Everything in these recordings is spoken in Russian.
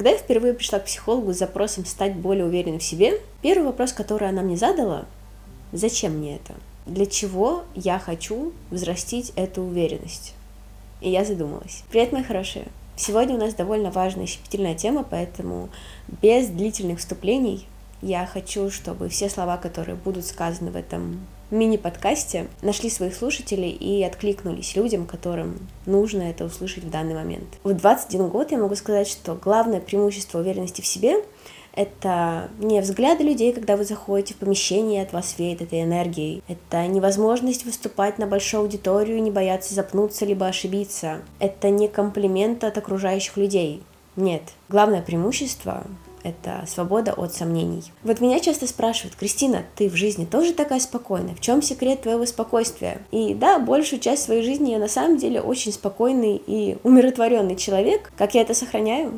Когда я впервые пришла к психологу с запросом стать более уверенной в себе, первый вопрос, который она мне задала: зачем мне это? Для чего я хочу взрастить эту уверенность? И я задумалась. Привет, мои хорошие! Сегодня у нас довольно важная и щепетильная тема, поэтому без длительных вступлений я хочу, чтобы все слова, которые будут сказаны в этом мини-подкасте, нашли своих слушателей и откликнулись людям, которым нужно это услышать в данный момент. В 21 год я могу сказать, что главное преимущество уверенности в себе — это не взгляды людей, когда вы заходите в помещение, и от вас веет этой энергией. Это невозможность выступать на большую аудиторию, не бояться запнуться либо ошибиться. Это не комплимент от окружающих людей. Нет. Главное преимущество — это свобода от сомнений. Вот меня часто спрашивают: Кристина, ты в жизни тоже такая спокойная? В чем секрет твоего спокойствия? И да, большую часть своей жизни я на самом деле очень спокойный и умиротворенный человек. Как я это сохраняю?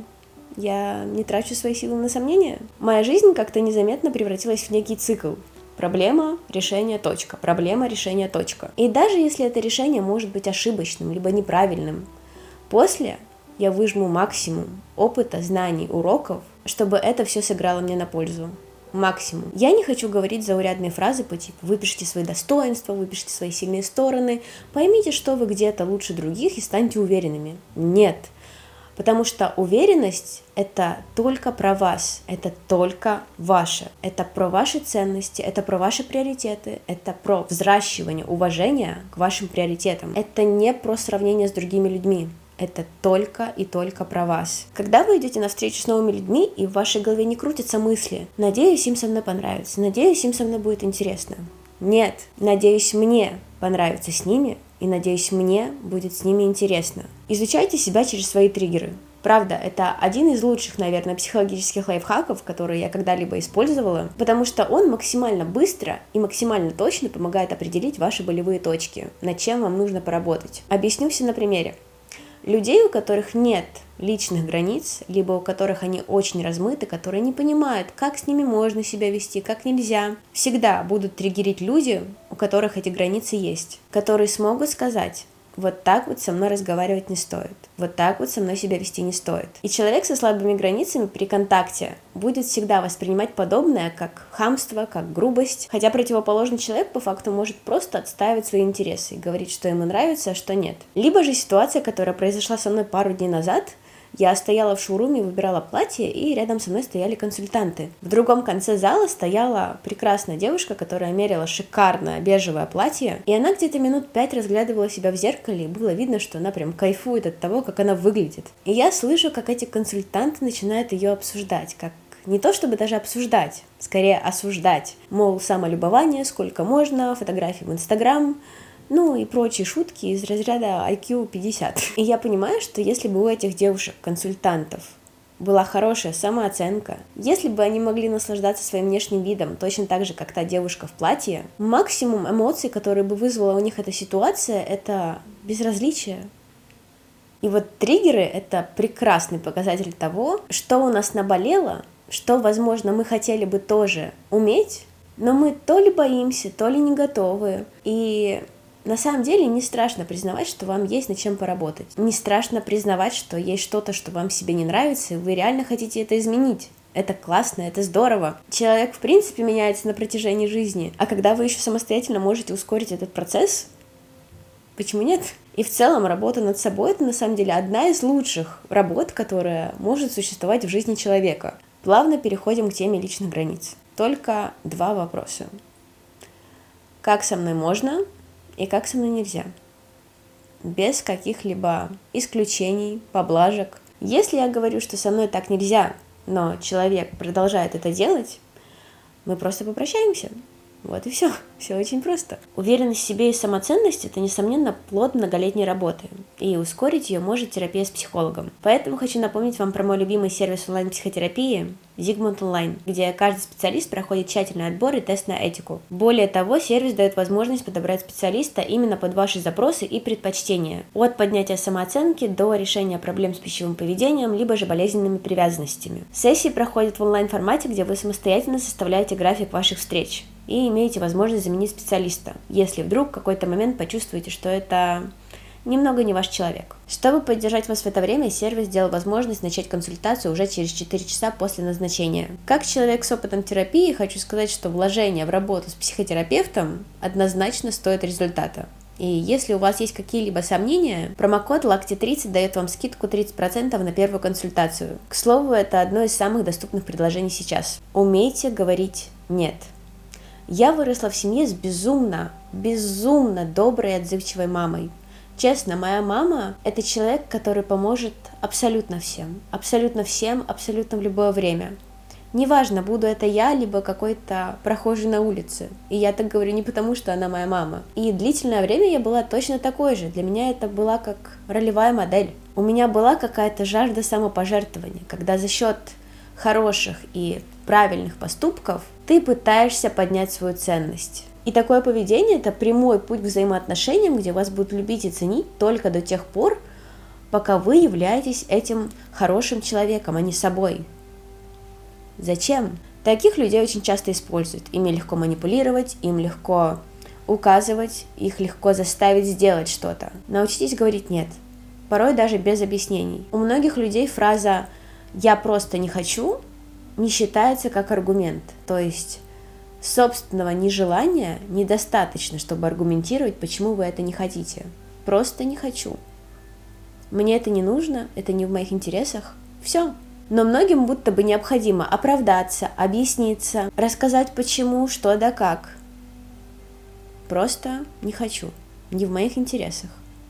Я не трачу свои силы на сомнения. Моя жизнь как-то незаметно превратилась в некий цикл. Проблема, решение, точка. Проблема, решение, точка. И даже если это решение может быть ошибочным, либо неправильным, после я выжму максимум опыта, знаний, уроков, чтобы это все сыграло мне на пользу. Максимум. Я не хочу говорить заурядные фразы по типу: выпишите свои достоинства, выпишите свои сильные стороны, поймите, что вы где-то лучше других и станьте уверенными. Нет. Потому что уверенность — это только про вас, это только ваше. Это про ваши ценности, это про ваши приоритеты, это про взращивание уважения к вашим приоритетам. Это не про сравнение с другими людьми. Это только и только про вас. Когда вы идете на встречу с новыми людьми, и в вашей голове не крутятся мысли: надеюсь, им со мной понравится, надеюсь, им со мной будет интересно. Нет, надеюсь, мне понравится с ними, и надеюсь, мне будет с ними интересно. Изучайте себя через свои триггеры. Правда, это один из лучших, наверное, психологических лайфхаков, которые я когда-либо использовала, потому что он максимально быстро и максимально точно помогает определить ваши болевые точки, над чем вам нужно поработать. Объясню все на примере. Людей, у которых нет личных границ, либо у которых они очень размыты, которые не понимают, как с ними можно себя вести, как нельзя, всегда будут триггерить люди, у которых эти границы есть, которые смогут сказать: вот так вот со мной разговаривать не стоит, вот так вот со мной себя вести не стоит. И человек со слабыми границами при контакте будет всегда воспринимать подобное как хамство, как грубость, хотя противоположный человек по факту может просто отстаивать свои интересы и говорить, что ему нравится, а что нет. Либо же ситуация, которая произошла со мной пару дней назад. Я стояла в шоуруме, выбирала платье, и рядом со мной стояли консультанты. В другом конце зала стояла прекрасная девушка, которая мерила шикарное бежевое платье, и она где-то минут 5 разглядывала себя в зеркале, и было видно, что она прям кайфует от того, как она выглядит. И я слышу, как эти консультанты начинают ее обсуждать, как не то чтобы даже обсуждать, скорее осуждать. Мол, самолюбование, сколько можно, фотографии в Инстаграм, ну и прочие шутки из разряда IQ 50. И я понимаю, что если бы у этих девушек-консультантов была хорошая самооценка, если бы они могли наслаждаться своим внешним видом точно так же, как та девушка в платье, максимум эмоций, которые бы вызвала у них эта ситуация, это безразличие. И вот триггеры — это прекрасный показатель того, что у нас наболело, что, возможно, мы хотели бы тоже уметь, но мы то ли боимся, то ли не готовы. И на самом деле не страшно признавать, что вам есть над чем поработать. Не страшно признавать, что есть что-то, что вам в себе не нравится, и вы реально хотите это изменить. Это классно, это здорово. Человек, в принципе, меняется на протяжении жизни. А когда вы еще самостоятельно можете ускорить этот процесс, почему нет? И в целом работа над собой — это на самом деле одна из лучших работ, которая может существовать в жизни человека. Плавно переходим к теме личных границ. Только 2 вопроса. Как со мной можно и как со мной нельзя? Без каких-либо исключений, поблажек. Если я говорю, что со мной так нельзя, но человек продолжает это делать, мы просто попрощаемся. Вот и все. Все очень просто. Уверенность в себе и самоценность — это, несомненно, плод многолетней работы. И ускорить ее может терапия с психологом. Поэтому хочу напомнить вам про мой любимый сервис онлайн-психотерапии Zigmund Online, где каждый специалист проходит тщательный отбор и тест на этику. Более того, сервис дает возможность подобрать специалиста именно под ваши запросы и предпочтения. От поднятия самооценки до решения проблем с пищевым поведением, либо же болезненными привязанностями. Сессии проходят в онлайн-формате, где вы самостоятельно составляете график ваших встреч и имеете возможность заменить специалиста, если вдруг в какой-то момент почувствуете, что это немного не ваш человек. Чтобы поддержать вас в это время, сервис сделал возможность начать консультацию уже через 4 часа после назначения. Как человек с опытом терапии, хочу сказать, что вложение в работу с психотерапевтом однозначно стоит результата. И если у вас есть какие-либо сомнения, промокод LAKTI30 дает вам скидку 30% на первую консультацию. К слову, это одно из самых доступных предложений сейчас. Умейте говорить «нет». Я выросла в семье с безумно доброй и отзывчивой мамой. Честно, моя мама – это человек, который поможет абсолютно всем, абсолютно в любое время. Неважно, буду это я, либо какой-то прохожий на улице. И я так говорю не потому, что она моя мама. И длительное время я была точно такой же. Для меня это была как ролевая модель. У меня была какая-то жажда самопожертвования, когда за счет хороших и правильных поступков ты пытаешься поднять свою ценность. И такое поведение – это прямой путь к взаимоотношениям, где вас будут любить и ценить только до тех пор, пока вы являетесь этим хорошим человеком, а не собой. Зачем? Таких людей очень часто используют. Ими легко манипулировать, им легко указывать, их легко заставить сделать что-то. Научитесь говорить «нет», порой даже без объяснений. У многих людей фраза «я просто не хочу» не считается как аргумент, то есть собственного нежелания недостаточно, чтобы аргументировать, почему вы это не хотите. Просто не хочу. Мне это не нужно, это не в моих интересах. Все. Но многим будто бы необходимо оправдаться, объясниться, рассказать почему, что да как. Просто не хочу. Не в моих интересах.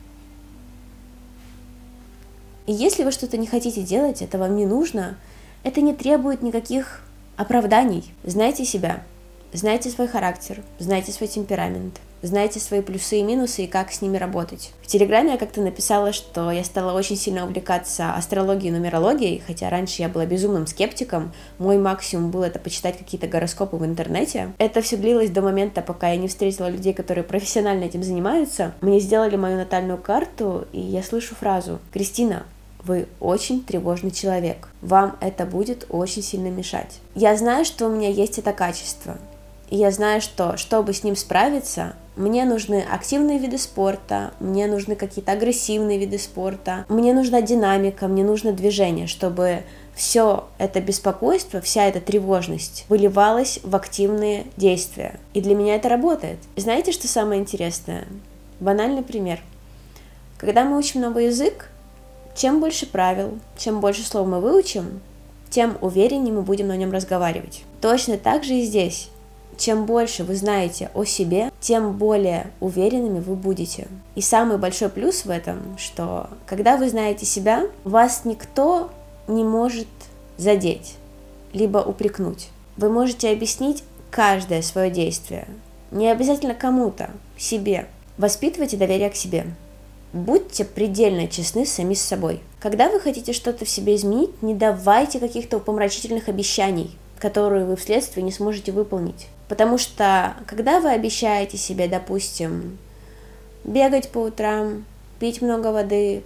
И если вы что-то не хотите делать, это вам не нужно, это не требует никаких оправданий. Знайте себя. Знайте свой характер, знайте свой темперамент, знайте свои плюсы и минусы и как с ними работать. В Телеграме я как-то написала, что я стала очень сильно увлекаться астрологией и нумерологией, хотя раньше я была безумным скептиком, мой максимум был это почитать какие-то гороскопы в интернете. Это все длилось до момента, пока я не встретила людей, которые профессионально этим занимаются. Мне сделали мою натальную карту, и я слышу фразу: «Кристина, вы очень тревожный человек, вам это будет очень сильно мешать». Я знаю, что у меня есть это качество. И я знаю, что, чтобы с ним справиться, мне нужны активные виды спорта, мне нужны какие-то агрессивные виды спорта, мне нужна динамика, мне нужно движение, чтобы все это беспокойство, вся эта тревожность выливалась в активные действия. И для меня это работает. И знаете, что самое интересное? Банальный пример. Когда мы учим новый язык, чем больше правил, чем больше слов мы выучим, тем увереннее мы будем на нем разговаривать. Точно так же и здесь. Чем больше вы знаете о себе, тем более уверенными вы будете. И самый большой плюс в этом, что когда вы знаете себя, вас никто не может задеть, либо упрекнуть. Вы можете объяснить каждое свое действие. Не обязательно кому-то, себе. Воспитывайте доверие к себе. Будьте предельно честны сами с собой. Когда вы хотите что-то в себе изменить, не давайте каких-то упомрачительных обещаний, которые вы вследствие не сможете выполнить. Потому что, когда вы обещаете себе, допустим, бегать по утрам, пить много воды,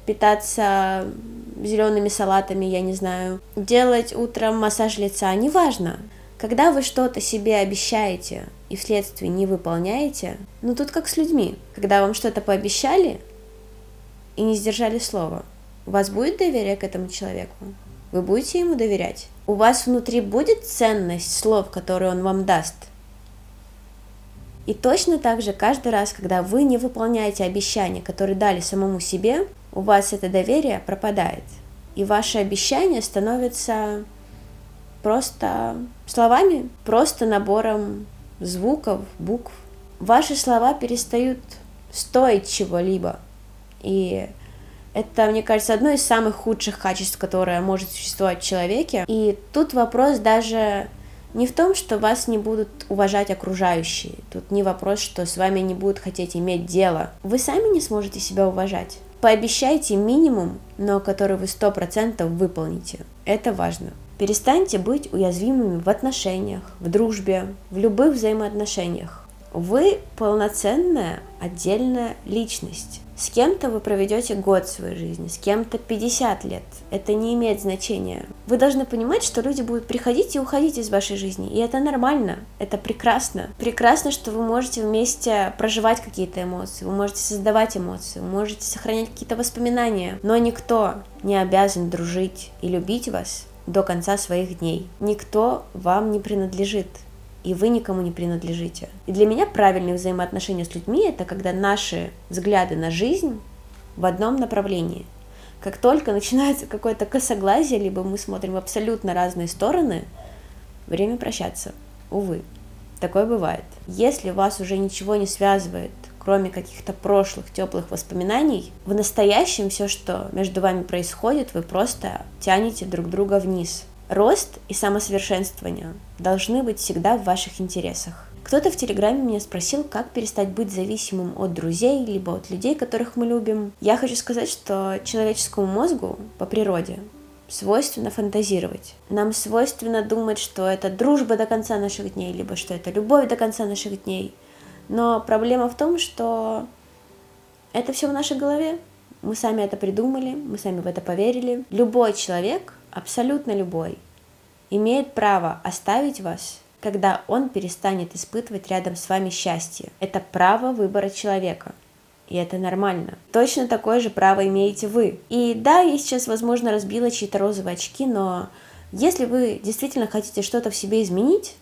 питаться зелеными салатами, я не знаю, делать утром массаж лица, неважно. Когда вы что-то себе обещаете и вследствие не выполняете, тут как с людьми. Когда вам что-то пообещали и не сдержали слова, у вас будет доверие к этому человеку? Вы будете ему доверять? У вас внутри будет ценность слов, которые он вам даст? И точно так же каждый раз, когда вы не выполняете обещания, которые дали самому себе, у вас это доверие пропадает. И ваши обещания становятся просто словами, просто набором звуков, букв. Ваши слова перестают стоить чего-либо. И это, мне кажется, одно из самых худших качеств, которое может существовать в человеке. И тут вопрос даже не в том, что вас не будут уважать окружающие. Тут не вопрос, что с вами не будут хотеть иметь дело. Вы сами не сможете себя уважать. Пообещайте минимум, но который вы 100% выполните. Это важно. Перестаньте быть уязвимыми в отношениях, в дружбе, в любых взаимоотношениях. Вы полноценная отдельная личность. С кем-то вы проведете год своей жизни, с кем-то 50 лет. Это не имеет значения. Вы должны понимать, что люди будут приходить и уходить из вашей жизни. И это нормально, это прекрасно. Прекрасно, что вы можете вместе проживать какие-то эмоции, вы можете создавать эмоции, вы можете сохранять какие-то воспоминания. Но никто не обязан дружить и любить вас до конца своих дней. Никто вам не принадлежит. И вы никому не принадлежите. И для меня правильные взаимоотношения с людьми — это когда наши взгляды на жизнь в одном направлении. Как только начинается какое-то косоглазие, либо мы смотрим в абсолютно разные стороны, время прощаться. Увы, такое бывает. Если вас уже ничего не связывает, кроме каких-то прошлых теплых воспоминаний, в настоящем все, что между вами происходит, вы просто тянете друг друга вниз. Рост и самосовершенствование должны быть всегда в ваших интересах. Кто-то в Телеграме меня спросил, как перестать быть зависимым от друзей, либо от людей, которых мы любим. Я хочу сказать, что человеческому мозгу по природе свойственно фантазировать. Нам свойственно думать, что это дружба до конца наших дней, либо что это любовь до конца наших дней. Но проблема в том, что это все в нашей голове. Мы сами это придумали, мы сами в это поверили. Любой человек, абсолютно любой, имеет право оставить вас, когда он перестанет испытывать рядом с вами счастье. Это право выбора человека. И это нормально. Точно такое же право имеете вы. И да, я сейчас, возможно, разбила чьи-то розовые очки, но если вы действительно хотите что-то в себе изменить,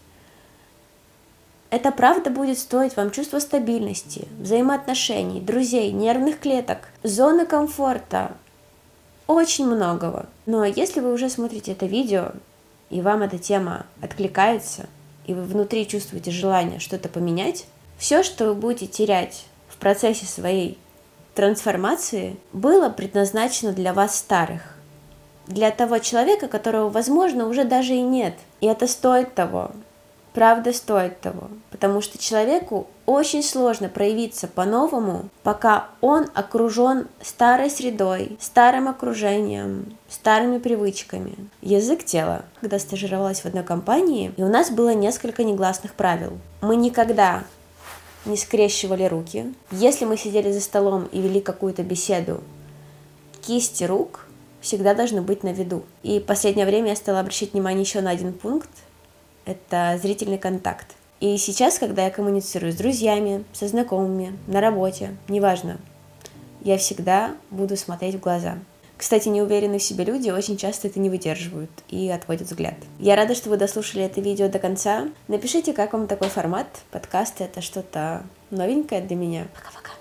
это правда будет стоить вам чувства стабильности, взаимоотношений, друзей, нервных клеток, зоны комфорта, очень многого. Но если вы уже смотрите это видео, и вам эта тема откликается, и вы внутри чувствуете желание что-то поменять, все, что вы будете терять в процессе своей трансформации, было предназначено для вас старых. Для того человека, которого, возможно, уже даже и нет. И это стоит того. Правда стоит того, потому что человеку очень сложно проявиться по-новому, пока он окружен старой средой, старым окружением, старыми привычками. Язык тела. Когда стажировалась в одной компании, и у нас было несколько негласных правил. Мы никогда не скрещивали руки. Если мы сидели за столом и вели какую-то беседу, кисти рук всегда должны быть на виду. И в последнее время я стала обращать внимание еще на один пункт. Это зрительный контакт. И сейчас, когда я коммуницирую с друзьями, со знакомыми, на работе, неважно, я всегда буду смотреть в глаза. Кстати, неуверенные в себе люди очень часто это не выдерживают и отводят взгляд. Я рада, что вы дослушали это видео до конца. Напишите, как вам такой формат. Подкасты — это что-то новенькое для меня. Пока-пока.